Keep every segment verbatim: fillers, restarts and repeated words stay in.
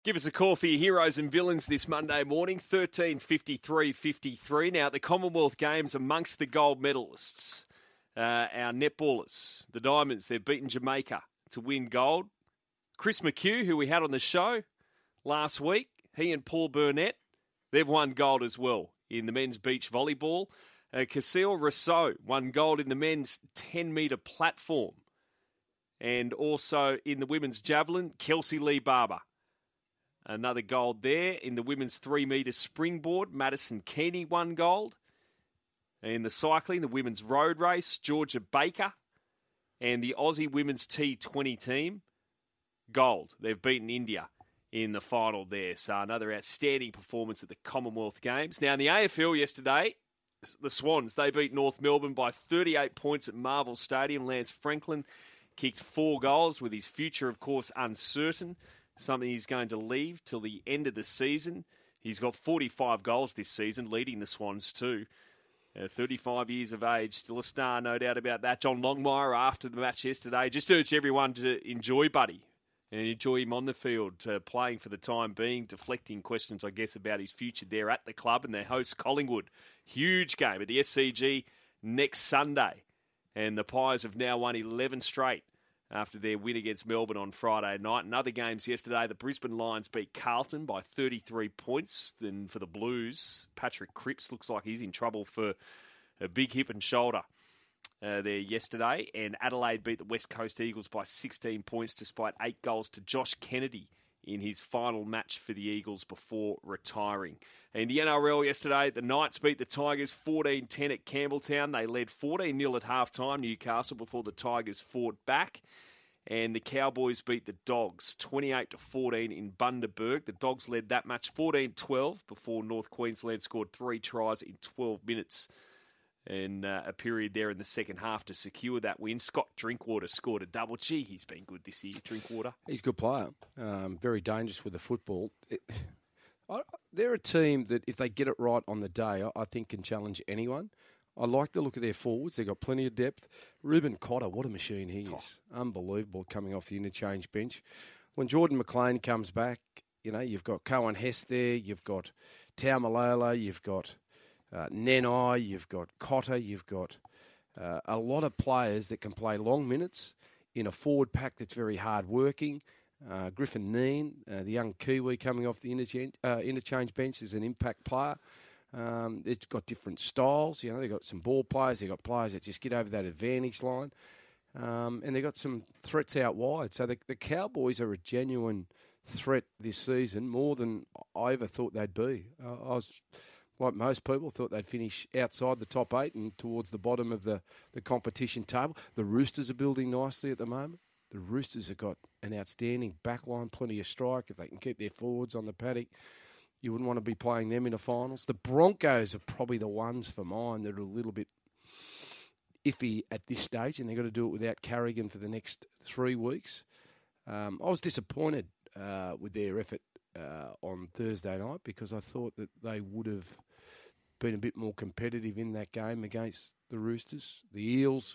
Give us a call for your heroes and villains this Monday morning, thirteen fifty-three fifty-three. Now, at the Commonwealth Games, amongst the gold medalists, uh, our netballers, the Diamonds, they've beaten Jamaica to win gold. Chris McHugh, who we had on the show last week, he and Paul Burnett, they've won gold as well in the men's beach volleyball. Uh, Cecile Rousseau won gold in the men's ten-metre platform. And also in the women's javelin, Kelsey Lee Barber. Another gold there. In the women's three-metre springboard, Madison Keeney won gold. In the cycling, the women's road race, Georgia Baker. And the Aussie women's T twenty team, gold. They've beaten India in the final there. So another outstanding performance at the Commonwealth Games. Now, in the A F L yesterday, the Swans, they beat North Melbourne by thirty-eight points at Marvel Stadium. Lance Franklin kicked four goals with his future, of course, uncertain. Something he's going to leave till the end of the season. He's got forty-five goals this season, leading the Swans too. Uh, thirty-five years of age, still a star, no doubt about that. John Longmire, after the match yesterday, just urged everyone to enjoy Buddy and enjoy him on the field, uh, playing for the time being, deflecting questions, I guess, about his future there at the club. And their host, Collingwood, huge game at the S C G next Sunday. And the Pies have now won eleven straight after their win against Melbourne on Friday night. And other games yesterday, the Brisbane Lions beat Carlton by thirty-three points. Then for the Blues, Patrick Cripps looks like he's in trouble for a big hip and shoulder uh, there yesterday. And Adelaide beat the West Coast Eagles by sixteen points despite eight goals to Josh Kennedy in his final match for the Eagles before retiring. In the N R L yesterday, the Knights beat the Tigers fourteen ten at Campbelltown. They led fourteen nil at halftime, Newcastle, before the Tigers fought back. And the Cowboys beat the Dogs twenty-eight to fourteen in Bundaberg. The Dogs led that match fourteen twelve before North Queensland scored three tries in twelve minutes. And uh, a period there in the second half to secure that win. Scott Drinkwater scored a double. Gee, he's been good this year, Drinkwater. He's a good player. Um, very dangerous with the football. It, I, they're a team that, if they get it right on the day, I, I think can challenge anyone. I like the look of their forwards. They've got plenty of depth. Ruben Cotter, what a machine he is. Oh. Unbelievable coming off the interchange bench. When Jordan McLean comes back, you know, you've got Cohen Hess there, you've got Taumalolo, you've got Uh, Nenai, you've got Cotter, you've got uh, a lot of players that can play long minutes in a forward pack that's very hard working. Uh, Griffin Neen, uh, the young Kiwi coming off the interchange, uh, interchange bench, is an impact player. Um, it's got different styles. You know, they've got some ball players, they've got players that just get over that advantage line. Um, and they've got some threats out wide. So the, the Cowboys are a genuine threat this season, more than I ever thought they'd be. Uh, I was... Like most people, thought they'd finish outside the top eight and towards the bottom of the, the competition table. The Roosters are building nicely at the moment. The Roosters have got an outstanding backline, plenty of strike. If they can keep their forwards on the paddock, you wouldn't want to be playing them in the finals. The Broncos are probably the ones for mine that are a little bit iffy at this stage, and they've got to do it without Carrigan for the next three weeks. Um, I was disappointed uh, with their effort uh, on Thursday night because I thought that they would have been a bit more competitive in that game against the Roosters. The Eels,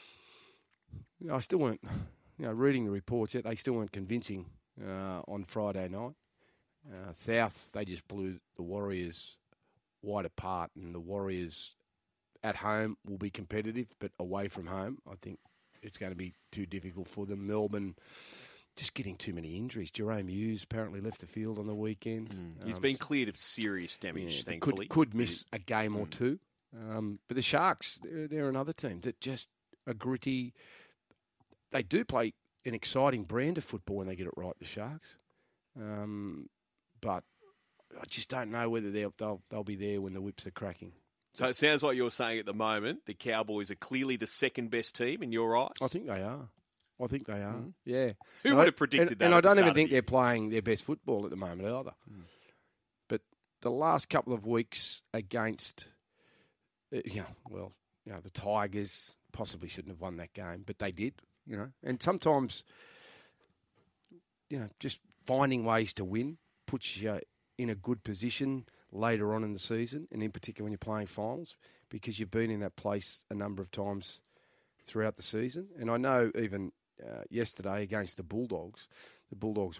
you know, I still weren't, you know, reading the reports yet, they still weren't convincing uh, on Friday night. Uh, Souths, they just blew the Warriors wide apart, and the Warriors at home will be competitive, but away from home, I think it's going to be too difficult for them. Melbourne, just getting too many injuries. Jerome Hughes apparently left the field on the weekend. Mm. He's um, been cleared of serious damage, yeah, thankfully. Could, could miss a game or two. Um, but the Sharks, they're, they're another team that just are gritty. They do play an exciting brand of football when they get it right, the Sharks. Um, but I just don't know whether they'll, they'll, they'll be there when the whips are cracking. So it sounds like you're saying at the moment the Cowboys are clearly the second best team in your eyes? I think they are. I think they are, mm. yeah. Who and would I, have predicted and, that? And I don't even think the they're playing their best football at the moment either. Mm. But the last couple of weeks against, you know, well, you know, the Tigers possibly shouldn't have won that game, but they did, you know. And sometimes, you know, just finding ways to win puts you in a good position later on in the season, and in particular when you're playing finals, because you've been in that place a number of times throughout the season. And I know even uh, yesterday against the Bulldogs, the Bulldogs were up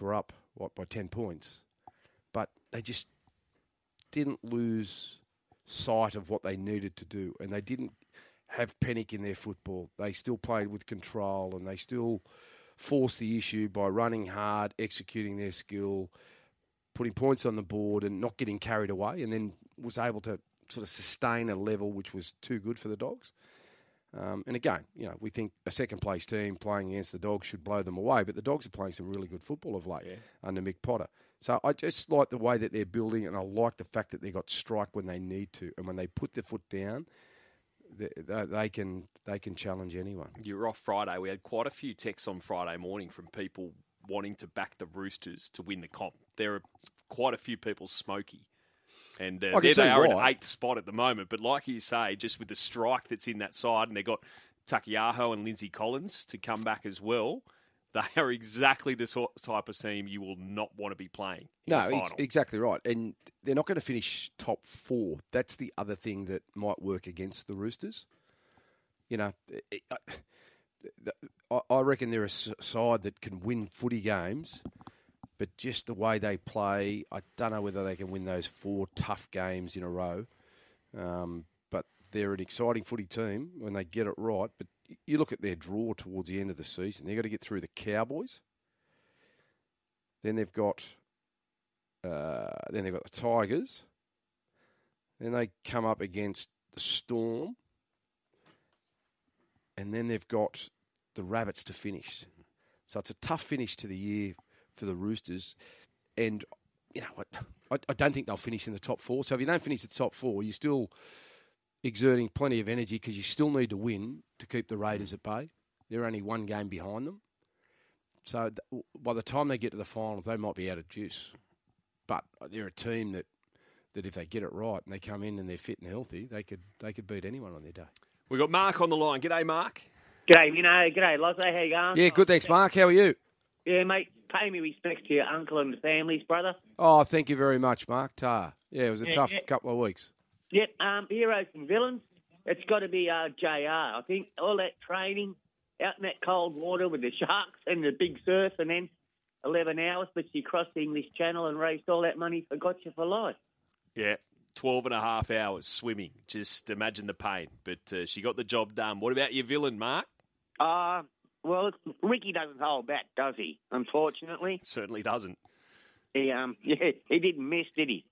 what, by ten points. But they just didn't lose sight of what they needed to do, and they didn't have panic in their football. They still played with control, and they still forced the issue by running hard, executing their skill, putting points on the board and not getting carried away, and then was able to sort of sustain a level which was too good for the Dogs. Um, and again, you know, we think a second-place team playing against the Dogs should blow them away, but the Dogs are playing some really good football of late yeah. under Mick Potter. So I just like the way that they're building, and I like the fact that they got strike when they need to, and when they put their foot down, they, they, they can they can challenge anyone. You were off Friday. We had quite a few texts on Friday morning from people wanting to back the Roosters to win the comp. There are quite a few people smoky. And uh, there they are in eighth spot at the moment. But like you say, just with the strike that's in that side, and they've got Takiaho and Lindsay Collins to come back as well, they are exactly the sort type of team you will not want to be playing in No, the final. It's exactly right. And they're not going to finish top four. That's the other thing that might work against the Roosters. You know, I reckon they're a side that can win footy games, but just the way they play, I don't know whether they can win those four tough games in a row. Um, but they're an exciting footy team when they get it right. But you look at their draw towards the end of the season. They've got to get through the Cowboys. Then they've got, uh, then they've got the Tigers. Then they come up against the Storm. And then they've got the Rabbits to finish. So it's a tough finish to the year for the Roosters. And, you know what, I, I don't think they'll finish in the top four. So if you don't finish the top four, you're still exerting plenty of energy because you still need to win to keep the Raiders at bay. They're only one game behind them. So th- by the time they get to the finals, they might be out of juice. But they're a team that, that if they get it right and they come in and they're fit and healthy, they could they could beat anyone on their day. We've got Mark on the line. G'day, Mark. G'day, you know, g'day, Lozzo. How you going? Yeah, good, thanks, Mark. How are you? Yeah, mate, pay me respects to your uncle and the families, brother. Oh, thank you very much, Mark. Tar. Yeah, it was a yeah, tough yeah. couple of weeks. Yep, um, heroes and villains. It's got to be uh, J R. I think all that training out in that cold water with the sharks and the big surf, and then eleven hours, but she crossed the English Channel and raised all that money for Gotcha for Life. Yeah, twelve and a half hours swimming. Just imagine the pain. But uh, she got the job done. What about your villain, Mark? Uh, well, Ricky doesn't hold back, does he? Unfortunately. Certainly doesn't. He um, yeah, he didn't miss, did he?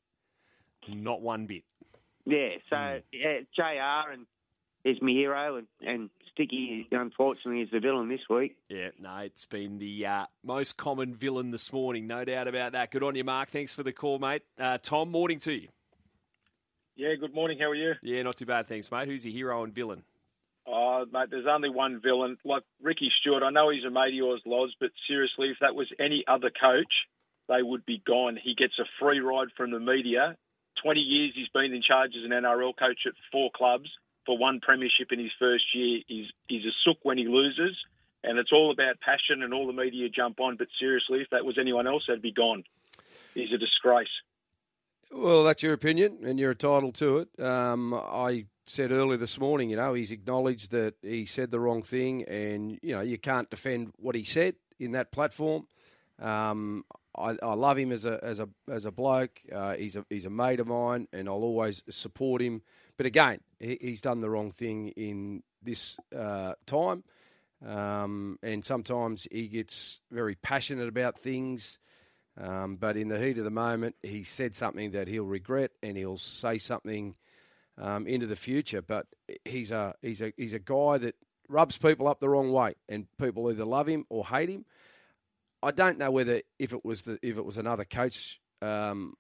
Not one bit. Yeah, so mm. yeah, J R and is my hero, and, and Sticky, unfortunately, is the villain this week. Yeah, no, it's been the uh, most common villain this morning, no doubt about that. Good on you, Mark. Thanks for the call, mate. Uh, Tom, morning to you. Yeah, good morning. How are you? Yeah, not too bad, thanks, mate. Who's your hero and villain? Oh, mate, there's only one villain. Like Ricky Stewart, I know he's a mate of yours, Loz, but seriously, if that was any other coach, they would be gone. He gets a free ride from the media. twenty years he's been in charge as an N R L coach at four clubs for one premiership in his first year. He's, he's a sook when he loses, and it's all about passion and all the media jump on. But seriously, if that was anyone else, they'd be gone. He's a disgrace. Well, that's your opinion, and you're entitled to it. Um, I said earlier this morning, you know, he's acknowledged that he said the wrong thing, and, you know, you can't defend what he said in that platform. Um, I, I love him as a as a as a bloke. Uh, he's a he's a mate of mine, and I'll always support him. But again, he, he's done the wrong thing in this uh, time, um, and sometimes he gets very passionate about things. Um, but in the heat of the moment, he said something that he'll regret, and he'll say something um, into the future. But he's a he's a he's a guy that rubs people up the wrong way, and people either love him or hate him. I don't know whether if it was the if it was another coach, um,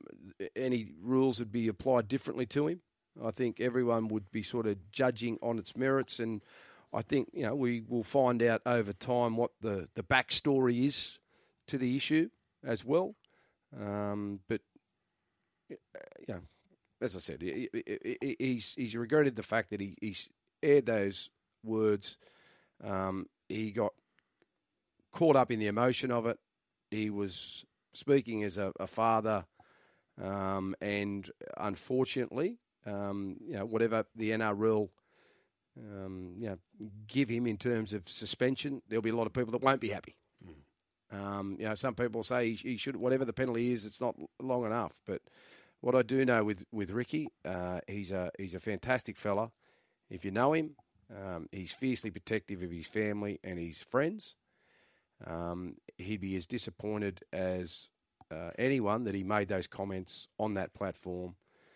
any rules would be applied differently to him. I think everyone would be sort of judging on its merits, and I think you know we will find out over time what the the backstory is to the issue as well. Um, but you know, as I said, he, he, he's he's regretted the fact that he he's aired those words. Um, he got caught up in the emotion of it. He was speaking as a, a father, um, and unfortunately, um, you know, whatever the N R L, um, you know, give him in terms of suspension, there'll be a lot of people that won't be happy. Um, you know, some people say he, he should, whatever the penalty is, it's not long enough. But what I do know with with Ricky, uh, he's a he's a fantastic fella. If you know him, um, he's fiercely protective of his family and his friends. Um, he'd be as disappointed as uh, anyone that he made those comments on that platform,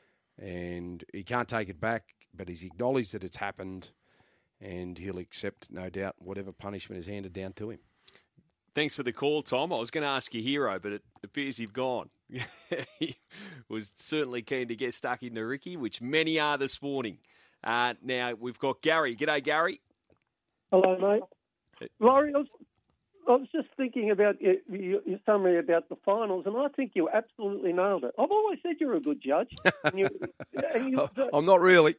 and he can't take it back. But he's acknowledged that it's happened, and he'll accept, no doubt, whatever punishment is handed down to him. Thanks for the call, Tom. I was going to ask you Hero, but it appears you've gone. He was certainly keen to get stuck into Ricky, which many are this morning. Uh, now, we've got Gary. G'day, Gary. Hello, mate. Laurie, I was, I was just thinking about your, your, your summary about the finals, and I think you absolutely nailed it. I've always said you're a good judge. And you, and you, I'm not really.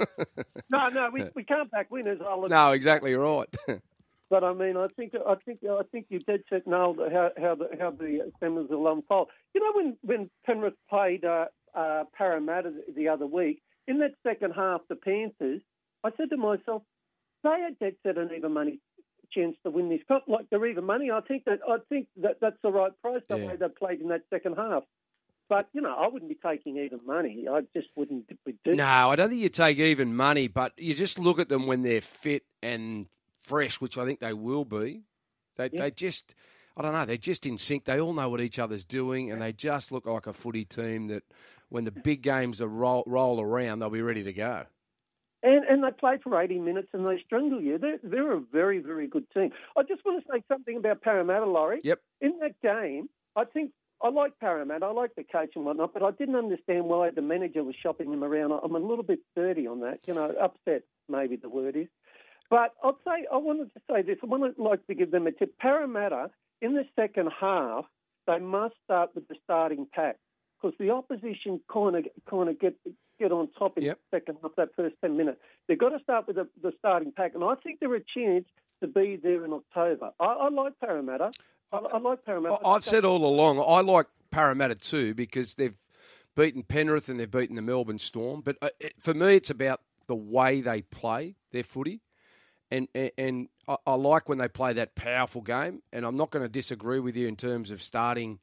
no, no, we, we can't back winners. I'll no, exactly right. But I mean, I think I think I think you dead set nailed how how the how the semis will unfold. You know, when when Penrith played uh, uh, Parramatta the other week in that second half, the Panthers, I said to myself, they had dead set an even money chance to win this cup. Like they're even money. I think that I think that that's the right price the yeah. way they played in that second half. But you know, I wouldn't be taking even money. I just wouldn't do. No, I don't think you take even money, but you just look at them when they're fit and fresh, which I think they will be. They yeah. they just, I don't know, they're just in sync. They all know what each other's doing, and they just look like a footy team that when the big games are roll, roll around, they'll be ready to go. And and they play for eighty minutes and they strangle you. They're, they're a very, very good team. I just want to say something about Parramatta, Laurie. Yep. In that game, I think I like Parramatta. I like the coach and whatnot, but I didn't understand why the manager was shopping him around. I'm a little bit dirty on that, you know, upset maybe the word is. But I'll say, I wanted to say this. I would like to give them a tip. Parramatta, in the second half, they must start with the starting pack because the opposition kind of kind of get get on top in yep. the second half, that first ten minutes. They've got to start with the, the starting pack, and I think they're a chance to be there in October. I, I like Parramatta. I, I like Parramatta. I've said all along, I like Parramatta too because they've beaten Penrith and they've beaten the Melbourne Storm. But for me, it's about the way they play their footy. And, and and I like when they play that powerful game, and I'm not going to disagree with you in terms of starting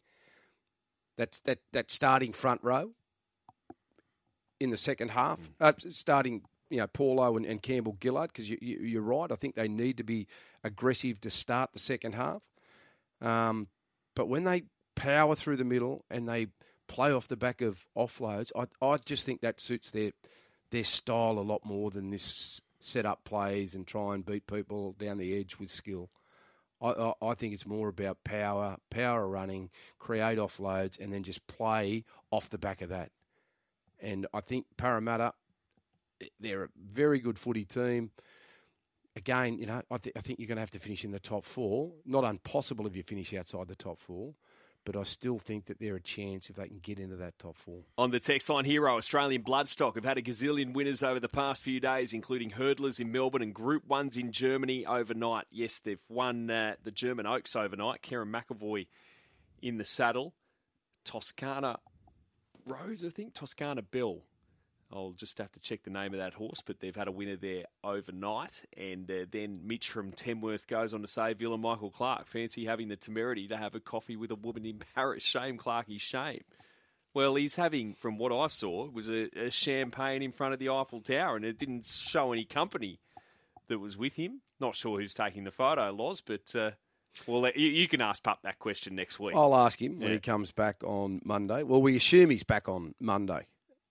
that that, that starting front row in the second half, mm. uh, starting you know Paulo and, and Campbell Gillard, because you, you, you're right. I think they need to be aggressive to start the second half. Um, but when they power through the middle and they play off the back of offloads, I I just think that suits their their style a lot more than this set up plays and try and beat people down the edge with skill. I, I, I think it's more about power, power running, create offloads, and then just play off the back of that. And I think Parramatta, they're a very good footy team. Again, you know, I, th- I think you're going to have to finish in the top four. Not impossible if you finish outside the top four. But I still think that they're a chance if they can get into that top four. On the text line, Hero, Australian Bloodstock have had a gazillion winners over the past few days, including hurdlers in Melbourne and Group Ones in Germany overnight. Yes, they've won uh, the German Oaks overnight. Karen McAvoy in the saddle. Toscana Rose, I think. Toscana Bell. I'll just have to check the name of that horse, but they've had a winner there overnight. And uh, then Mitch from Tamworth goes on to say, Villa Michael Clark, fancy having the temerity to have a coffee with a woman in Paris. Shame, Clarkie, shame. Well, he's having, from what I saw, was a, a champagne in front of the Eiffel Tower, and it didn't show any company that was with him. Not sure who's taking the photo, Loz, but uh, well, you, you can ask Pup that question next week. I'll ask him when yeah. he comes back on Monday. Well, we assume he's back on Monday.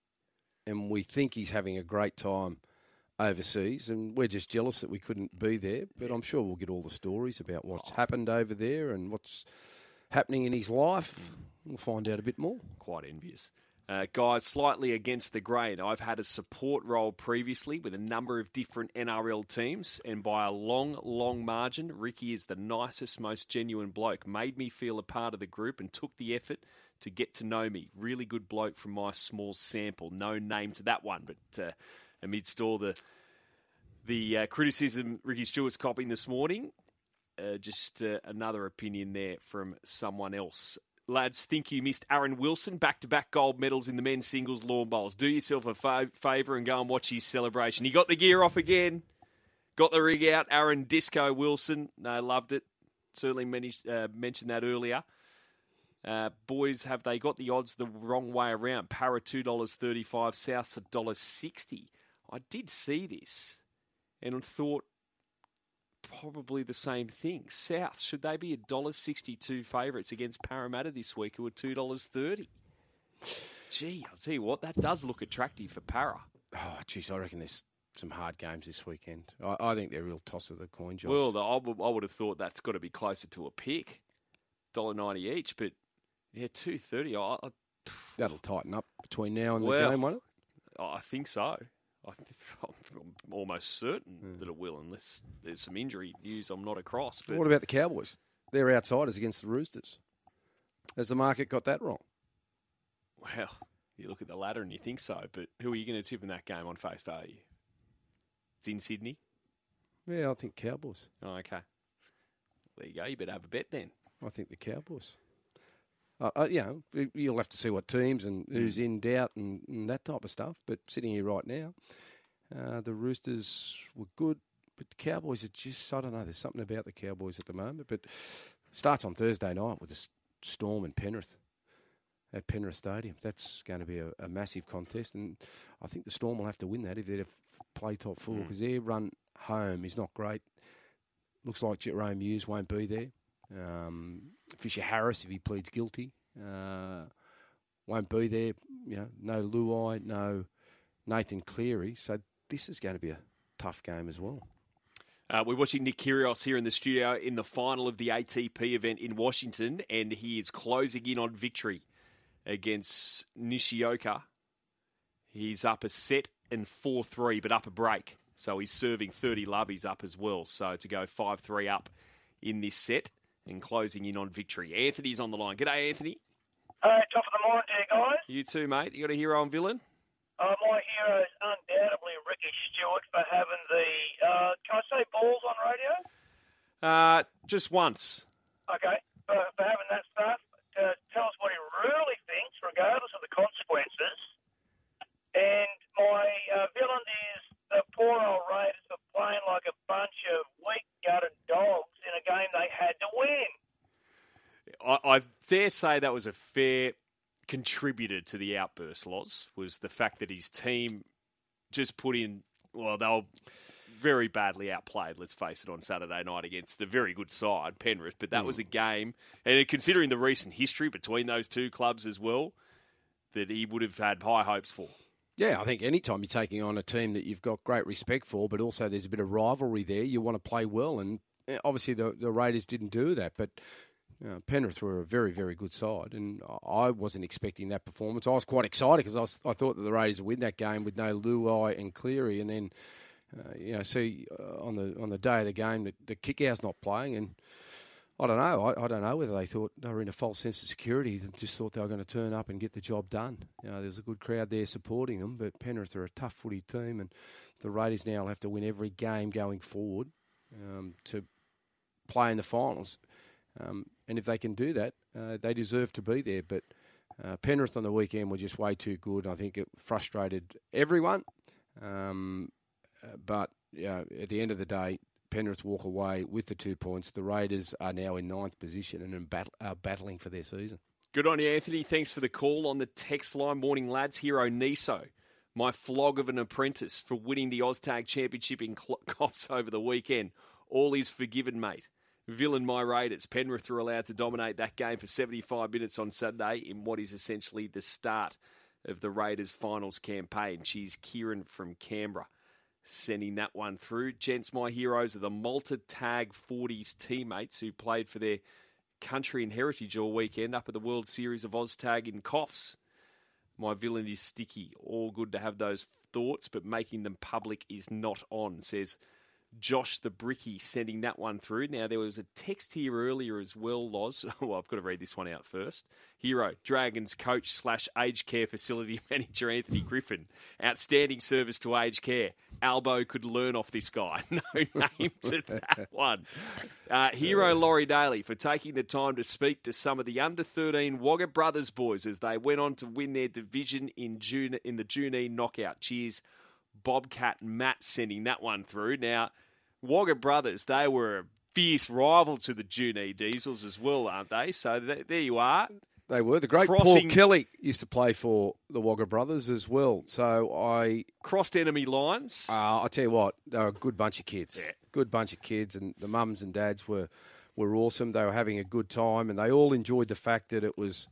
And we think he's having a great time overseas, and we're just jealous that we couldn't be there. But I'm sure we'll get all the stories about what's oh. happened over there and what's happening in his life. We'll find out a bit more. Quite envious. Uh, guys, slightly against the grain. I've had a support role previously with a number of different N R L teams, and by a long, long margin, Ricky is the nicest, most genuine bloke. Made me feel a part of the group and took the effort to get to know me. Really good bloke from my small sample. No name to that one, but uh, amidst all the the uh, criticism Ricky Stewart's copying this morning, uh, just uh, another opinion there from someone else. Lads, think you missed Aaron Wilson, back-to-back gold medals in the men's singles lawn bowls. Do yourself a fa- favour and go and watch his celebration. He got the gear off again, got the rig out. Aaron Disco Wilson, no, loved it. certainly managed, uh, mentioned that earlier. Uh, boys, have they got the odds the wrong way around? Para two dollars thirty-five, South's one dollar sixty. I did see this and thought probably the same thing. South, should they be one dollar sixty-two favourites against Parramatta this week, who are two dollars thirty? Gee, I'll tell you what, that does look attractive for Para. Oh, geez, I reckon there's some hard games this weekend. I, I think they're a real toss of the coin jobs. Well, the, I, would, I would have thought that's got to be closer to a pick, one dollar ninety each, but yeah, two thirty. I, I, That'll tighten up between now and well, the game, won't it? I think so. I think, I'm almost certain mm. that it will, unless there's some injury news I'm not across. But what about the Cowboys? They're outsiders against the Roosters. Has the market got that wrong? Well, you look at the ladder and you think so, but who are you going to tip in that game on face value? It's in Sydney? Yeah, I think Cowboys. Oh, okay. There you go. You better have a bet then. I think the Cowboys. Uh, uh, you know, you'll have to see what teams and who's in doubt and, and that type of stuff. But sitting here right now, uh, the Roosters were good, but the Cowboys are just, I don't know, there's something about the Cowboys at the moment. But starts on Thursday night with the Storm and Penrith at Penrith Stadium. That's going to be a, a massive contest, and I think the Storm will have to win that if they're to play top four, because mm. their run home is not great. Looks like Jerome Hughes won't be there. Um, Fisher Harris, if he pleads guilty, uh, won't be there. You know, no Luai, no Nathan Cleary. So this is going to be a tough game as well. Uh, we're watching Nick Kyrgios here in the studio in the final of the A T P event in Washington, and he is closing in on victory against Nishioka. He's up a set and four three, but up a break. So he's serving thirty love. He's up as well. So to go five three up in this set and closing in on victory. Anthony's on the line. G'day, Anthony. Hey, top of the morning to you guys. You too, mate. You got a hero and villain? Uh, my hero is undoubtedly Ricky Stewart for having the, uh, can I say balls on radio? Uh, just once. Okay, for, for having that stuff. Uh, tell us what he really thinks, regardless of the consequences. And my uh, villain is the poor old Raiders for playing like a bunch of weak-gutted dogs in a game they had to win. I, I dare say that was a fair contributor to the outburst, Loz, was the fact that his team just put in, well, they were very badly outplayed, let's face it, on Saturday night against a very good side, Penrith. But that mm. was a game, and considering the recent history between those two clubs as well, that he would have had high hopes for. Yeah, I think any time you're taking on a team that you've got great respect for, but also there's a bit of rivalry there, you want to play well. And obviously the, the Raiders didn't do that, but you know, Penrith were a very, very good side, and I wasn't expecting that performance. I was quite excited because I, was, I thought that the Raiders would win that game with no Luai and Cleary, and then uh, you know, see uh, on the on the day of the game that the kick-out's not playing, and I don't know. I, I don't know whether they thought they were in a false sense of security and just thought they were going to turn up and get the job done. You know, there's a good crowd there supporting them, but Penrith are a tough footy team, and the Raiders now will have to win every game going forward um, to play in the finals. Um, and if they can do that, uh, they deserve to be there. But uh, Penrith on the weekend were just way too good. I think it frustrated everyone. Um, uh, but you know, at the end of the day, Penrith walk away with the two points. The Raiders are now in ninth position and in battle, are battling for their season. Good on you, Anthony. Thanks for the call on the text line. Morning, lads. Hero Niso, my flog of an apprentice for winning the Oztag Championship in Cops over the weekend. All is forgiven, mate. Villain, my Raiders. Penrith were allowed to dominate that game for seventy-five minutes on Saturday in what is essentially the start of the Raiders' finals campaign. She's Kieran from Canberra sending that one through. Gents, my heroes are the Malta Tag forties teammates who played for their country and heritage all weekend up at the World Series of Oztag in Coffs. My villain is Sticky. All good to have those thoughts, but making them public is not on, says Josh the Bricky, sending that one through. Now, there was a text here earlier as well, Loz. Well, I've got to read this one out first. Hero, Dragons coach slash aged care facility manager Anthony Griffin. Outstanding service to aged care. Albo could learn off this guy. No name to that one. Uh, Hero Laurie Daly for taking the time to speak to some of the under thirteen Wagga Brothers boys as they went on to win their division in June in the Junine knockout. Cheers, Bobcat Matt, sending that one through. Now, Wagga Brothers, they were a fierce rival to the Junee Diesels as well, aren't they? So th- there you are. They were. The great Crossing- Paul Kelly used to play for the Wagga Brothers as well. So I, Crossed enemy lines. uh, I tell you what, they were a good bunch of kids. Yeah. Good bunch of kids, and the mums and dads were, were awesome. They were having a good time, and they all enjoyed the fact that it was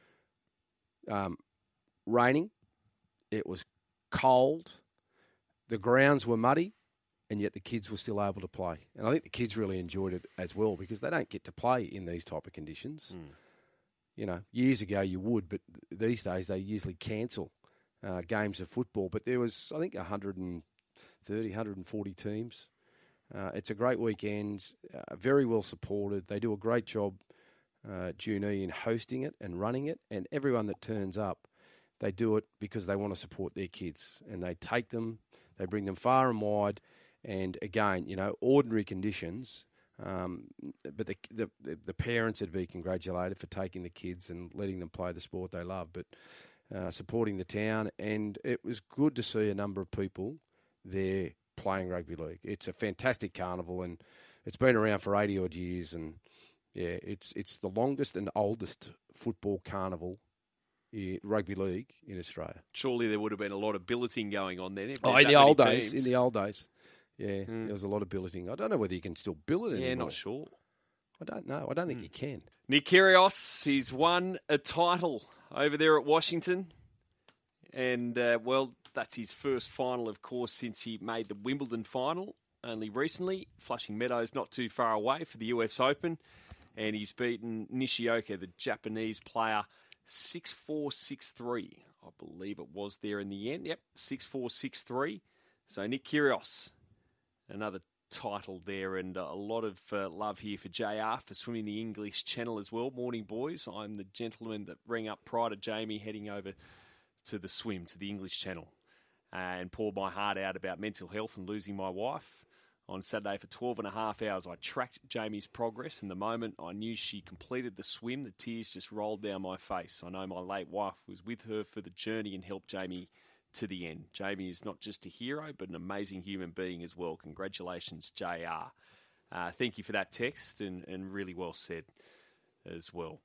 um, raining, it was cold, the grounds were muddy, and yet the kids were still able to play. And I think the kids really enjoyed it as well because they don't get to play in these type of conditions. Mm. You know, years ago you would, but these days they usually cancel uh, games of football. But there was, I think, one hundred thirty, one hundred forty teams. Uh, it's a great weekend, uh, very well supported. They do a great job, uh, Junee, in hosting it and running it. And everyone that turns up, they do it because they want to support their kids. And they take them, they bring them far and wide. And again, you know, ordinary conditions. Um, but the, the the parents would be congratulated for taking the kids and letting them play the sport they love, but uh, supporting the town. And it was good to see a number of people there playing rugby league. It's a fantastic carnival, and it's been around for eighty odd years. And yeah, it's it's the longest and oldest football carnival, in rugby league in Australia. Surely there would have been a lot of billeting going on then. If Oh, there's in that the many old days, teams. in the old days. Yeah, Mm. there was a lot of billeting. I don't know whether you can still bill it Yeah, anymore. not sure. I don't know. I don't think you can. Nick Kyrgios, he's won a title over there at Washington. And, uh, well, that's his first final, of course, since he made the Wimbledon final only recently. Flushing Meadows not too far away for the U S Open. And he's beaten Nishioka, the Japanese player, six four, six three. I believe it was there in the end. Yep, six four, six three. So Nick Kyrgios, another title there, and a lot of uh, love here for J R for swimming the English Channel as well. Morning, boys. I'm the gentleman that rang up prior to Jamie heading over to the swim, to the English Channel, uh, and poured my heart out about mental health and losing my wife. On Saturday for twelve and a half hours, I tracked Jamie's progress, and the moment I knew she completed the swim, the tears just rolled down my face. I know my late wife was with her for the journey and helped Jamie to the end. Jamie is not just a hero, but an amazing human being as well. Congratulations, J R. Uh, thank you for that text, and, and really well said as well.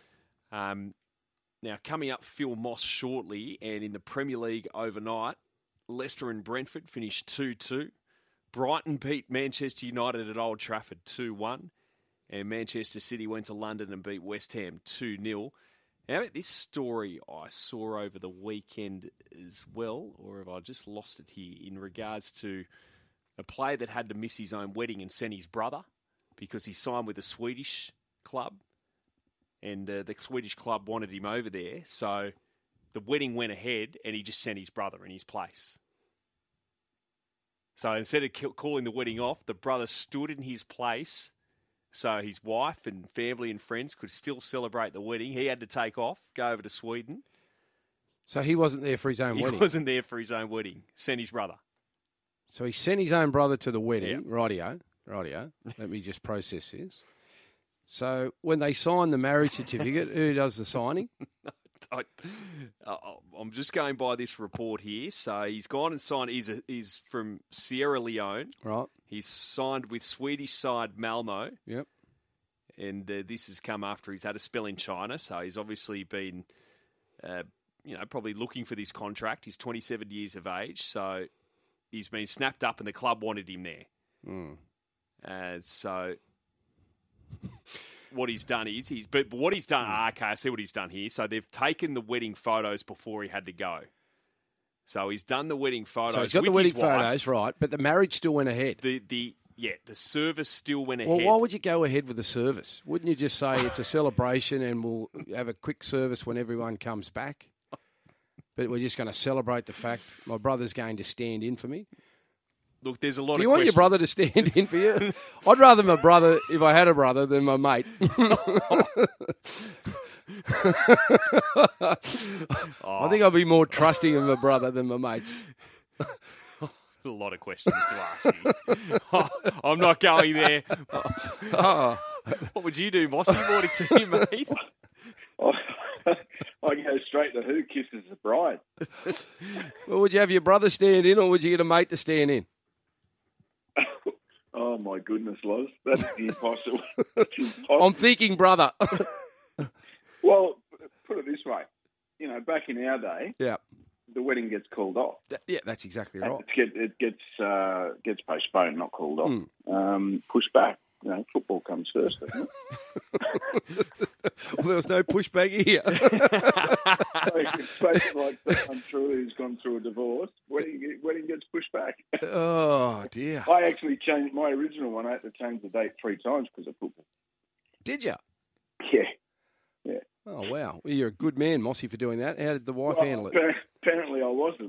Um, now, coming up, Phil Moss shortly, and in the Premier League overnight, Leicester and Brentford finished two two. Brighton beat Manchester United at Old Trafford two one, and Manchester City went to London and beat West Ham two nil. How about this story I saw over the weekend as well, or have I just lost it here, in regards to a player that had to miss his own wedding and send his brother because he signed with a Swedish club, and uh, the Swedish club wanted him over there, so the wedding went ahead and he just sent his brother in his place. So instead of calling the wedding off, the brother stood in his place so his wife and family and friends could still celebrate the wedding. He had to take off, go over to Sweden. So he wasn't there for his own He wedding. wasn't there for his own wedding. Sent his brother. So he sent his own brother to the wedding. Yeah. Rightio, rightio. Let me just process this. So when they sign the marriage certificate, who does the signing? I, I'm just going by this report here. So he's gone and signed. He's, a, he's from Sierra Leone. Right. He's signed with Swedish side Malmo. Yep. And uh, this has come after he's had a spell in China. So he's obviously been, uh, you know, probably looking for this contract. He's twenty-seven years of age. So he's been snapped up and the club wanted him there. Mm. Uh, so what he's done is, he's but what he's done, ah, okay, I see what he's done here. So they've taken the wedding photos before he had to go. So he's done the wedding photos. So he's got with the wedding his wife. photos, right, but the marriage still went ahead. The, the, yeah, the service still went Well, ahead. why would you go ahead with the service? Wouldn't you just say it's a celebration and we'll have a quick service when everyone comes back? But we're just going to celebrate the fact my brother's going to stand in for me. Look, there's a lot Do of you want your questions. brother to stand in for you? I'd rather my brother, if I had a brother, than my mate. I think I'd be more trusting of my brother than my mates. A lot of questions to ask you. I'm not going there. Oh. What would you do, Mossy? Morning to you, mate. I go straight to who kisses the bride. Well, would you have your brother stand in or would you get a mate to stand in? Oh, my goodness, Loz. That's impossible. That's impossible. I'm thinking, brother. Well, put it this way. You know, back in our day, yeah, the wedding gets called off. Th- yeah, that's exactly right. It, get, it gets uh, gets postponed, not called off. Mm. Um, pushed back. You know, football comes first, doesn't it? Well, there was no pushback here. It's like someone through who's gone through a divorce. Wedding, wedding gets pushed back. Oh, dear. I actually changed my original one. I had to change the date three times because of football. Did you? Yeah. Yeah. Oh, wow. Well, you're a good man, Mossy, for doing that. How did the wife Well, handle it? Apparently I wasn't.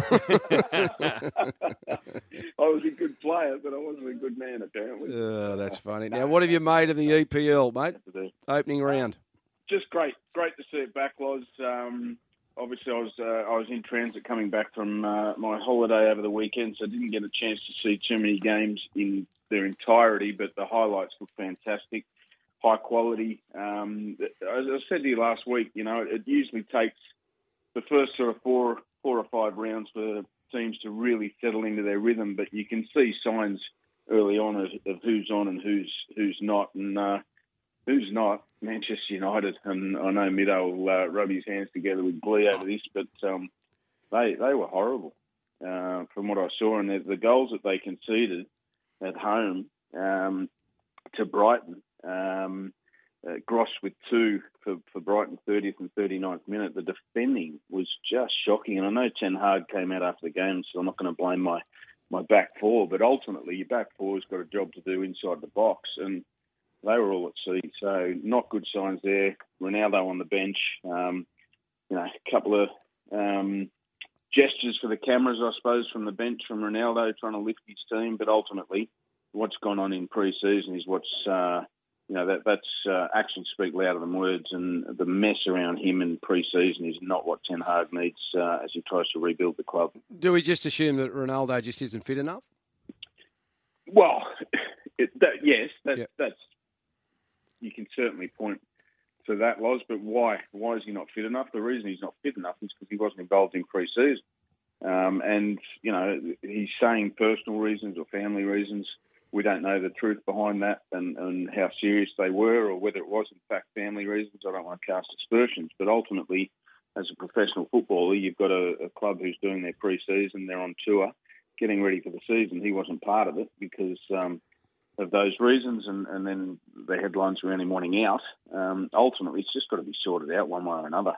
I was a good player, but I wasn't a good man, apparently. Oh, that's funny. Now, what have you made of the E P L, mate? Opening round. Just great. Great to see it back, Loz. Um, obviously, I was uh, I was in transit coming back from uh, my holiday over the weekend, so I didn't get a chance to see too many games in their entirety, but the highlights look fantastic. High quality. Um, as I said to you last week, you know, it usually takes the first sort of four, four or five rounds for teams to really settle into their rhythm, but you can see signs early on of, of who's on and who's who's not, and uh, who's not. Manchester United, and I know Mido will uh, rub his hands together with glee over this, but um, they they were horrible uh, from what I saw, and the, the goals that they conceded at home um, to Brighton. Um, uh, Gross with two for, for Brighton, thirtieth and thirty-ninth minute. The defending was just shocking. And I know Ten Hag came out after the game, so I'm not going to blame my, my back four. But ultimately, your back four's got a job to do inside the box. And they were all at sea. So not good signs there. Ronaldo on the bench. Um, you know, a couple of um, gestures for the cameras, I suppose, from the bench from Ronaldo trying to lift his team. But ultimately, what's gone on in pre-season is what's... Uh, You know, that that's uh, actions speak louder than words, and the mess around him in pre-season is not what Ten Hag needs uh, as he tries to rebuild the club. Do we just assume that Ronaldo just isn't fit enough? Well, it, that, yes, that, yep. that's you can certainly point to that, Loz, but why? Why is he not fit enough? The reason he's not fit enough is because he wasn't involved in pre-season. Um, and, you know, he's saying personal reasons or family reasons. We don't know the truth behind that and, and how serious they were or whether it was, in fact, family reasons. I don't want to cast aspersions. But ultimately, as a professional footballer, you've got a, a club who's doing their pre-season, they're on tour, getting ready for the season. He wasn't part of it because um, of those reasons and, and then the headlines around him wanting out. Um, ultimately, it's just got to be sorted out one way or another.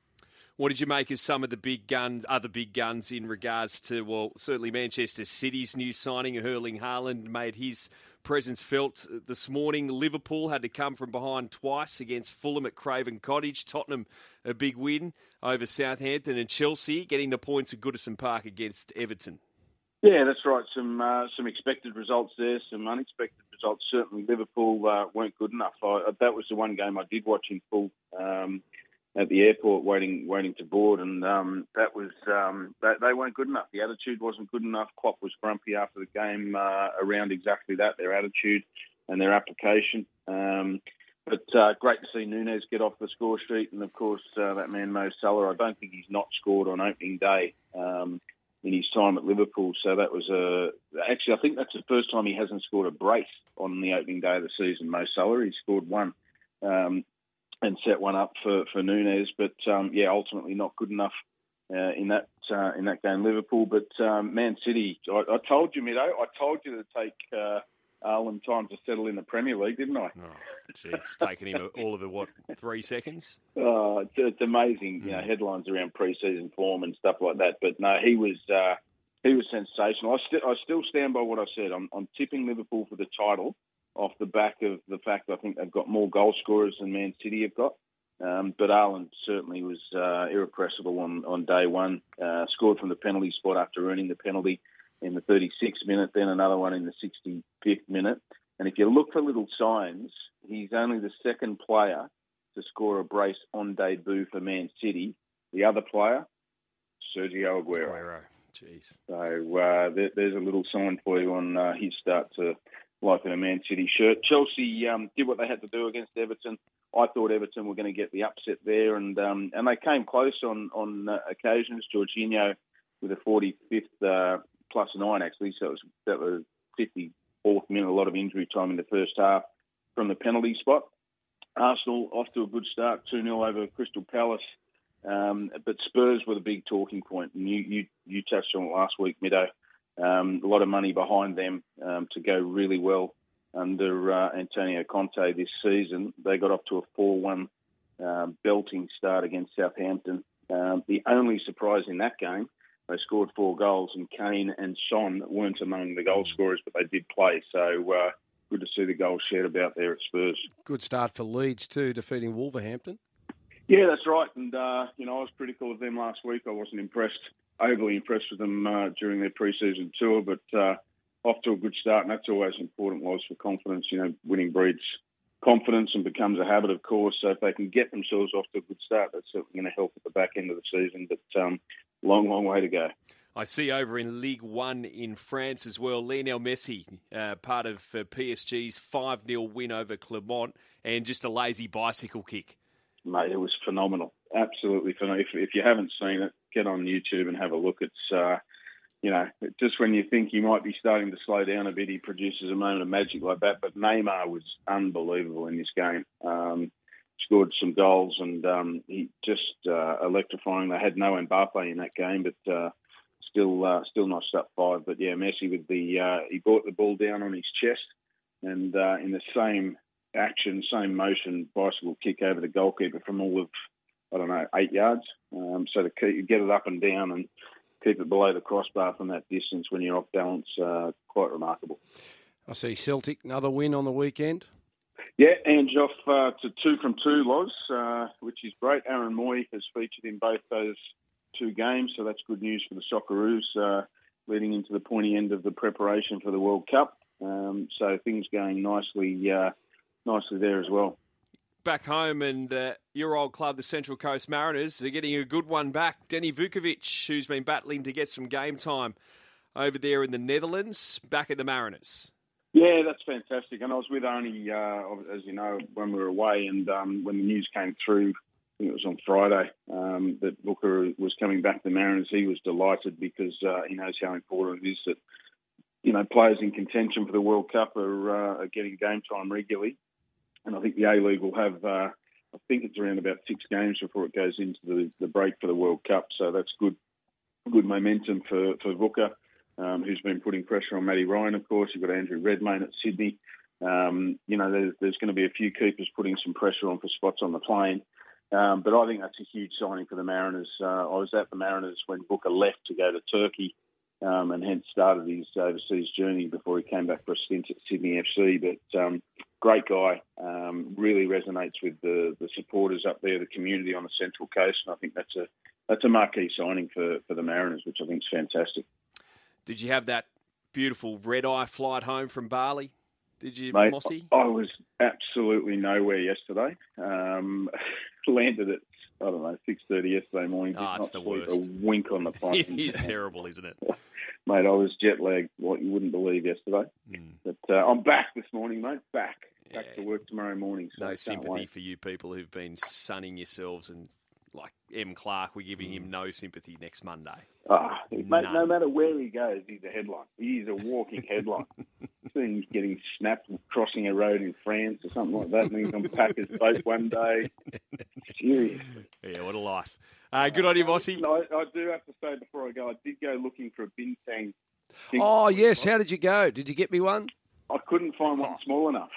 What did you make of some of the big guns, other big guns in regards to, well, certainly Manchester City's new signing, Erling Haaland, made his presence felt this morning. Liverpool had to come from behind twice against Fulham at Craven Cottage. Tottenham, a big win over Southampton, and Chelsea getting the points at Goodison Park against Everton. Yeah, that's right. Some uh, some expected results there, some unexpected results. Certainly Liverpool uh, weren't good enough. I, that was the one game I did watch in full. Um, at the airport waiting waiting to board, and um, that was um, they, they weren't good enough. The attitude wasn't good enough. Klopp was grumpy after the game uh, around exactly that, their attitude and their application. Um, but uh, great to see Núñez get off the score sheet, and of course uh, that man Mo Salah. I don't think he's not scored on opening day um, in his time at Liverpool. So that was a actually I think that's the first time he hasn't scored a brace on the opening day of the season. Mo Salah, he scored one. Um, and set one up for, for Núñez. But, um, yeah, ultimately not good enough uh, in that uh, in that game, Liverpool. But um, Man City, I, I told you, Mido, I told you to take uh, Ireland time to settle in the Premier League, didn't I? Oh, gee, it's taken him all of, what, three seconds? Oh, it's, it's amazing, you know, headlines around pre-season form and stuff like that. But, no, he was uh, he was sensational. I, st- I still stand by what I said. I'm, I'm tipping Liverpool for the title, off the back of the fact that I think they've got more goal scorers than Man City have got. Um, but Ireland certainly was uh, irrepressible on, on day one. Uh, scored from the penalty spot after earning the penalty in the thirty-sixth minute, then another one in the sixty-fifth minute. And if you look for little signs, he's only the second player to score a brace on debut for Man City. The other player, Sergio Aguero. Aguero, jeez. So uh, there, there's a little sign for you on uh, his start to like in a Man City shirt. Chelsea um, did what they had to do against Everton. I thought Everton were going to get the upset there, and um, and they came close on on uh, occasions. Jorginho with a forty-fifth uh, plus nine actually, so it was, that was fifty fourth minute, a lot of injury time in the first half from the penalty spot. Arsenal off to a good start, two nil over Crystal Palace. Um, but Spurs were the big talking point, and you, you, you touched on it last week, Middo. Um, a lot of money behind them um, to go really well under uh, Antonio Conte this season. They got off to a four one um, belting start against Southampton. Um, the only surprise in that game, they scored four goals, and Kane and Son weren't among the goal scorers, but they did play. So uh, good to see the goals shared about there at Spurs. Good start for Leeds too, defeating Wolverhampton. Yeah, that's right. And, uh, you know, I was critical of them last week. I wasn't impressed, overly impressed with them uh, during their pre-season tour, but uh, off to a good start, and that's always important, was for confidence. You know, winning breeds confidence and becomes a habit, of course. So if they can get themselves off to a good start, that's certainly going to help at the back end of the season. But um, long, long way to go. I see over in Ligue one in France as well, Lionel Messi, uh, part of uh, P S G's five nil win over Clermont, and just a lazy bicycle kick. Mate, it was phenomenal. Absolutely phenomenal. If, if you haven't seen it, get on YouTube and have a look. It's, uh, you know, just when you think he might be starting to slow down a bit, he produces a moment of magic like that. But Neymar was unbelievable in this game. Um, scored some goals, and um, he just uh, electrifying. They had no Mbappe in that game, but uh, still uh, still notched up five. But yeah, Messi with the uh, he brought the ball down on his chest, and uh, in the same action, same motion, bicycle kick over the goalkeeper from all of, I don't know, eight yards. Um, so to keep, get it up and down and keep it below the crossbar from that distance when you're off balance, uh, quite remarkable. I see Celtic, another win on the weekend. Yeah, Ange off uh, to two from two, Loz, uh, which is great. Aaron Moy has featured in both those two games, so that's good news for the Socceroos, uh, leading into the pointy end of the preparation for the World Cup. Um, so things going nicely uh, nicely there as well. Back home, and uh, your old club, the Central Coast Mariners, are getting a good one back. Denny Vukovic, who's been battling to get some game time over there in the Netherlands, back at the Mariners. Yeah, that's fantastic. And I was with Arnie, uh, as you know, when we were away, and um, when the news came through, I think it was on Friday, um, that Booker was coming back to the Mariners, he was delighted because uh, he knows how important it is that, you know, players in contention for the World Cup are, uh, are getting game time regularly. And I think the A-League will have, uh, I think it's around about six games before it goes into the, the break for the World Cup. So that's good good momentum for, for Vuka, um, who's been putting pressure on Matty Ryan, of course. You've got Andrew Redmayne at Sydney. Um, you know, there's, there's going to be a few keepers putting some pressure on for spots on the plane. Um, but I think that's a huge signing for the Mariners. Uh, I was at the Mariners when Booker left to go to Turkey, um, and hence started his overseas journey before he came back for a stint at Sydney F C. But um, great guy, um, really resonates with the, the supporters up there, the community on the Central Coast, and I think that's a that's a marquee signing for, for the Mariners, which I think is fantastic. Did you have that beautiful red-eye flight home from Bali? Did you, Mate, Mossy? I was absolutely nowhere yesterday. Um, landed at, I don't know, six thirty yesterday morning. Oh, Did it's the not sleep worst. a wink on the plane. It is terrible, isn't it? Mate, I was jet lagged, what you wouldn't believe yesterday. Mm. But uh, I'm back this morning, mate. Back. Back Yeah. to work tomorrow morning. So No can't sympathy wait. for you people who've been sunning yourselves, and like M. Clark, we're giving him no sympathy next Monday. Ah, mate, None. no matter where he goes, he's a headline. He is a walking headline. Things getting snapped crossing a road in France or something like that, and he's on Packers boat one day. Seriously. Yeah, what a life. Uh, good on you, Mossy. I, I do have to say before I go, I did go looking for a Bintang. thing. Oh, yes. How did you go? Did you get me one? I couldn't find one small enough.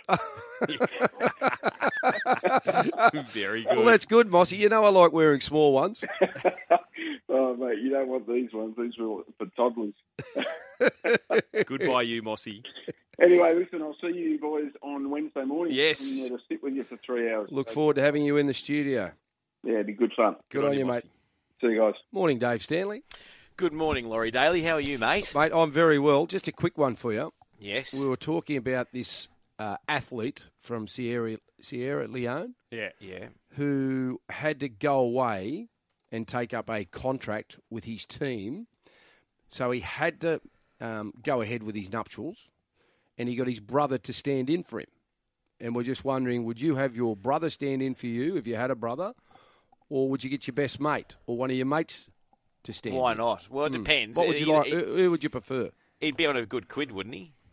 Very good. Well, that's good, Mossy. You know I like wearing small ones. Oh, mate, you don't want these ones. These were for toddlers. Goodbye, you, Mossy. Anyway, listen, I'll see you boys on Wednesday morning. Yes. I'm there to sit with you for three hours. Look forward to having you in the studio. Yeah, it'd be good fun. Good, on, you, mate. Mossy. See you guys. Morning, Dave Stanley. Good morning, Laurie Daly. How are you, mate? Mate, I'm very well. Just a quick one for you. Yes. We were talking about this uh, athlete from Sierra, Sierra Leone Yeah. Yeah. who had to go away and take up a contract with his team. So he had to um, go ahead with his nuptials, and he got his brother to stand in for him. And we're just wondering, would you have your brother stand in for you if you had a brother, or would you get your best mate or one of your mates to stand Why in? not? Well, it Hmm. depends. What would you He- like? he- Who, who would you prefer? He'd be on a good quid, wouldn't he?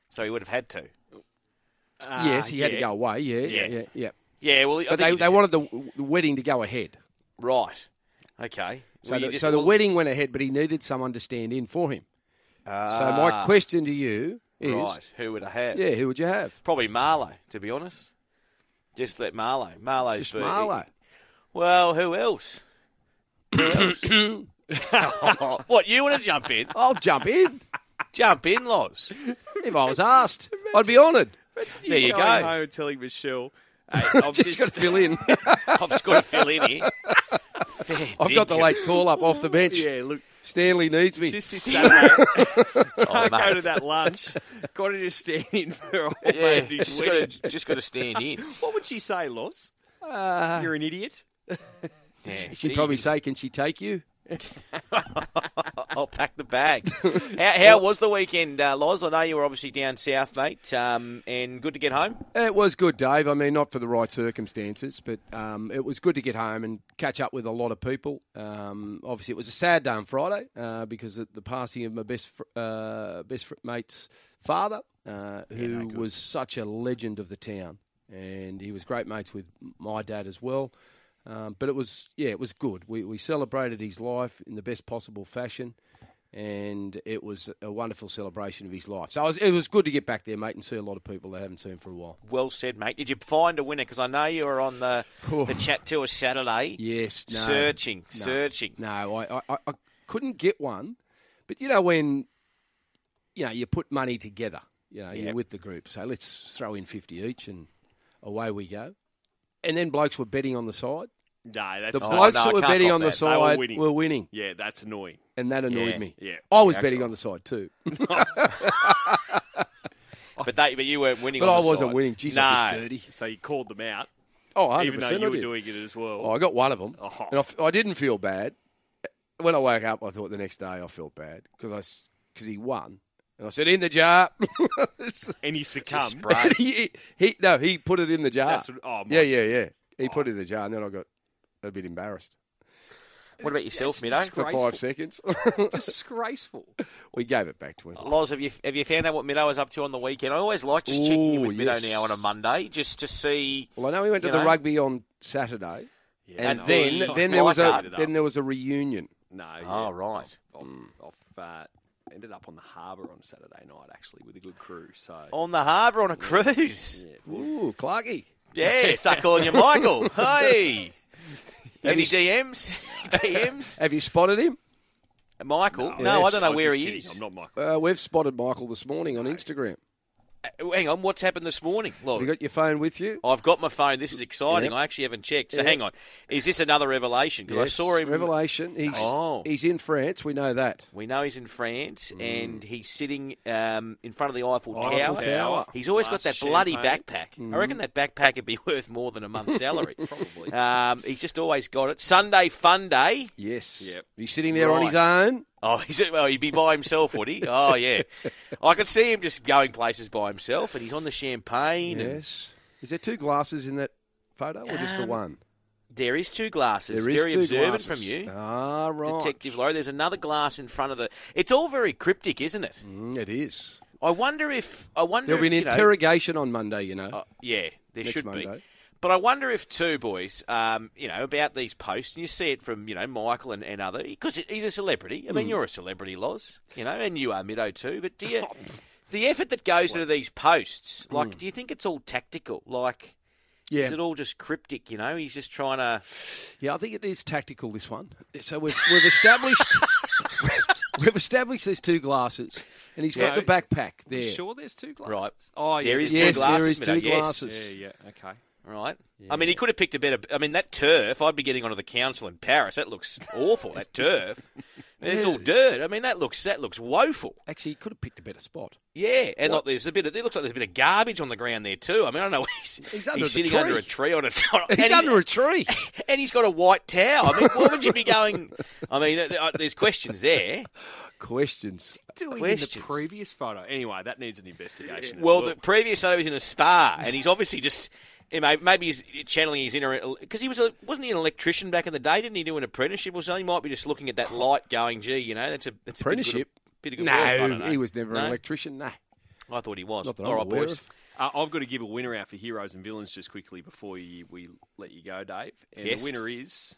So he would have had to. Uh, yes, he had yeah. to go away. Yeah, yeah, Yeah. yeah. yeah. Yeah, well, I But think they, you they just- wanted the, the wedding to go ahead. Right. Okay. So, Well, you the, just- so the well, wedding went ahead, but he needed someone to stand in for him. so my Ah, question to you is, Right. Who would I have? yeah, who would you have? Probably Marlowe, to be honest. Just let Marlowe. Marlowe's Just for- Marlowe. Well, who else? Who else? What, you want to jump in? I'll jump in Jump in, Loz. if I was asked. I'd be honoured. There you Going go. home telling Michelle, hey, I've Just got to fill in. I've just got to fill in here. Fair I've got the dinkum. late call up off the bench. yeah, look, Stanley needs me. just this Saturday, Oh, can't go mate. to that lunch. Got to just stand in for a Yeah, lady's just wedding. got to just got to stand in. What would she say, Loz? Uh, You're an idiot. Yeah, she'd gee, probably you say, "Can she take you?" can- I'll pack the bag. how, how was the weekend, uh, Loz? I know you were obviously down south, mate, um, and good to get home. It was good, Dave. I mean, not for the right circumstances, but um, it was good to get home and catch up with a lot of people. Um, obviously, it was a sad day on Friday uh, because of the passing of my best fr- uh, best fr- mate's father, uh, who was such a legend of the town, and he was great mates with my dad as well. Um, but it was, yeah, it was good. We we celebrated his life in the best possible fashion, and it was a wonderful celebration of his life. So it was, it was good to get back there, mate, and see a lot of people I haven't seen for a while. Well said, mate. Did you find a winner? Because I know you were on the Oh. the chat tour Saturday. Yes, no, Searching, no, searching. No, I, I, I couldn't get one. But you know when, you know, you put money together, you know, Yep. you're with the group. So let's throw in fifty each, and away we go. And then blokes were betting on the side. No, that's The Oh, blokes no, I that were can't betting cop on the that. They were side winning. were winning, yeah, that's annoying. and that annoyed Yeah. me. Yeah, I was Yeah, betting cool. on the side too. But they, but you weren't winning. But on I the wasn't side. winning. Jeez, no. I did dirty. So you called them out, Oh, one hundred even though percent you I were did. doing it as well. Oh, I got one of them, Oh. and I, f- I didn't feel bad. When I woke up, I thought the next day I felt bad because I because he won, and I said in the jar. And he succumbed. spray. he, he no, he put it in the jar. That's what- oh, my- yeah, yeah, yeah. He put it in the jar, and then I got a bit embarrassed What about yourself, That's Middo? for Disgraceful. five seconds. Disgraceful. we gave it back to him. Loz, have you have you found out what Middo was up to on the weekend? I always like just checking in Ooh, with Middo yes. now on a Monday, just to see. Well, I know he went to You the know? rugby on Saturday, Yeah, and no, then he- then I there was a like that. then there was a reunion. No. Yeah. Oh, right. I've, I've uh, ended up on the harbour on Saturday night, actually, with a good crew. So On the harbour on a cruise. yeah, Ooh, Clarky. Yeah, start calling you Michael. Hey. Any D Ms? D Ms? Have you spotted him? Michael? No, Yes. I don't know I was where just he kidding. is. I'm not Michael. Uh, we've spotted Michael this morning on Instagram. Uh, Hang on, what's happened this morning, Have Lord? you got your phone with you? I've got my phone. This is exciting. Yep. I actually haven't checked. So Yeah. hang on. Is this another revelation? Because I Yes, saw him. Revelation. He's Oh. he's in France. We know that. We know he's in France, and he's sitting um, in front of the Eiffel, Eiffel Tower. Tower. He's always Glass got that of bloody champagne. backpack. I reckon that backpack would be worth more than a month's salary. Probably. Um, he's just always got it. Sunday fun day. Yes. Yep. He's sitting there on Right. his own. Oh, he's, well, he'd be by himself, would he? Oh, yeah. I could see him just going places by himself, and he's on the champagne. And Yes. Is there two glasses in that photo, or just the Um, one? there is two glasses. There is Very two observant glasses. from you. Ah, right. Detective Laurie. There's another glass in front of the. It's all very cryptic, isn't it? Mm, it is. I wonder if. I wonder There'll be if, an you know- interrogation on Monday, you know. Uh, yeah, there Next should be. Monday. But I wonder if too, boys, um, you know, about these posts, and you see it from, you know, Michael and, and other, because he's a celebrity. I mean, Mm. you're a celebrity, Loz, you know, and you are, Middo, too. But do you, the effort that goes into these posts, like, do you think it's all tactical? Like, Mm. Yeah. is it all just cryptic, you know? He's just trying to... Yeah, I think it is tactical, this one. So we've, we've established we've established there's two glasses, and he's got Yeah. the backpack Are you there. sure there's two glasses? Right. Oh, yeah. There is there's two Yes, glasses, there is two Middo, yes. glasses. Yeah, yeah, okay. Right. I mean, he could have picked a better... I mean, that turf, I'd be getting onto the council in Paris. That looks awful, that turf. There's all dirt. I mean, that looks that looks woeful. Actually, he could have picked a better spot. Yeah, and like, there's a bit of, it looks like there's a bit of garbage on the ground there too. I mean, I don't know. He's, He's under the sitting tree. under a tree on a t- He's and under a tree. and he's got a white towel. I mean, why would you be going? I mean, th- th- there's questions there. Questions. Doing in Questions. the previous photo. Anyway, that needs an investigation. as Well, well. the previous photo was in a spa, and he's obviously just. You know, maybe he's channeling his inner because he was a, wasn't he an electrician back in the day? Didn't he do an apprenticeship or something? He might be just looking at that light, going, "Gee, you know, that's a that's a bit Apprenticeship? good- bit of good work." I No, don't know. he was never No? an electrician. No. I thought he was. Not that All I'm right, aware boys. of. Uh, I've got to give a winner out for heroes and villains just quickly before you, we let you go, Dave. And Yes. the winner is...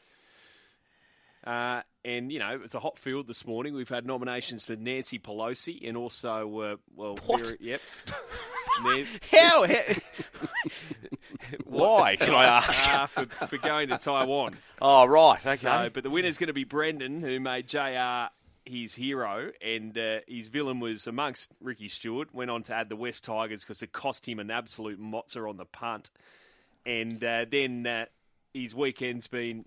Uh, and, you know, it's a hot field this morning. We've had nominations for Nancy Pelosi and also, uh, well... What? Vera, yep. Nan- How? how Why, can I ask? uh, for, for going to Taiwan. Oh, right. Okay. So, but the winner's going to be Brendan, who made J R his hero, and uh, his villain was amongst Ricky Stewart. Went on to add the West Tigers because it cost him an absolute mozza on the punt. And uh, then uh, his weekend's been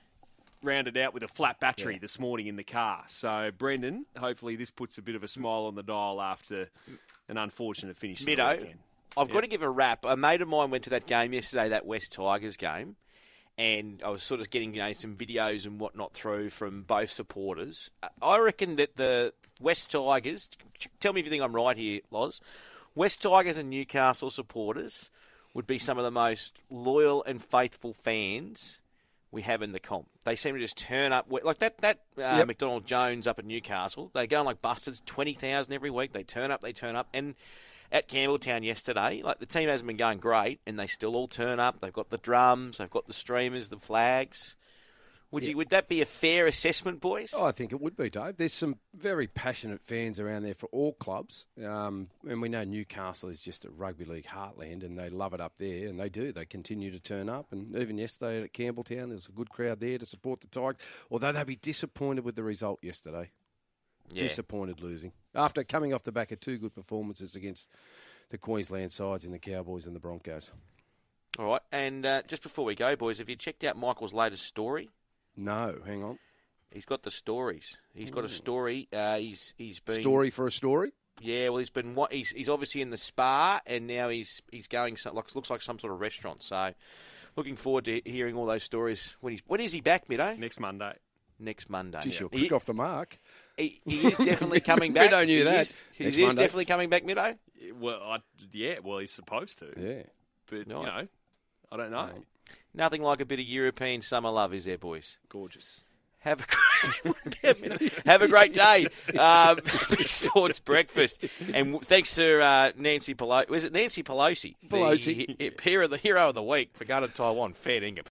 rounded out with a flat battery Yeah. this morning in the car. So, Brendan, hopefully this puts a bit of a smile on the dial after an unfortunate finish to the Middo, weekend. I've Yep. got to give a rap. A mate of mine went to that game yesterday, that West Tigers game, and I was sort of getting, you know, some videos and whatnot through from both supporters. I reckon that the West Tigers, tell me if you think I'm right here, Loz, West Tigers and Newcastle supporters would be some of the most loyal and faithful fans we have in the comp. They seem to just turn up, like that that uh, Yep. McDonald Jones up at Newcastle. They go on like bastards, twenty thousand every week. They turn up, they turn up. And at Campbelltown yesterday, like the team hasn't been going great, and they still all turn up. They've got the drums, they've got the streamers, the flags. Would you? Would that be a fair assessment, boys? Oh, I think it would be, Dave. There's some very passionate fans around there for all clubs. Um, and we know Newcastle is just a rugby league heartland, and they love it up there, and they do. They continue to turn up. And even yesterday at Campbelltown, there's a good crowd there to support the Tigers, although they'll be disappointed with the result yesterday. Yeah. Disappointed losing. After coming off the back of two good performances against the Queensland sides in the Cowboys and the Broncos. All right, and uh, just before we go, boys, have you checked out Michael's latest story? No, hang on. He's got the stories. He's got a story. Uh, he's he's been Story for a story? Yeah, well, he's been what he's he's obviously in the spa, and now he's he's going some, like looks like some sort of restaurant. So, looking forward to hearing all those stories when he's when is he back, Middo? Next Monday. Next Monday. Geez, you're He- quick off the mark. He, he is definitely coming back. Middo knew he that. Is, he Next is Monday. definitely coming back, Middo. Well, I, yeah, well, he's supposed to. Yeah. But, No. you know, I don't know. Nothing like a bit of European summer love, is there, boys? Gorgeous. Have a great, have a great day. Um, Big Sports Breakfast, and w- thanks to uh, Nancy Pelosi. Was it Nancy Pelosi? Pelosi. the, he- hero, the hero of the week for going to Taiwan. Fair dinkum.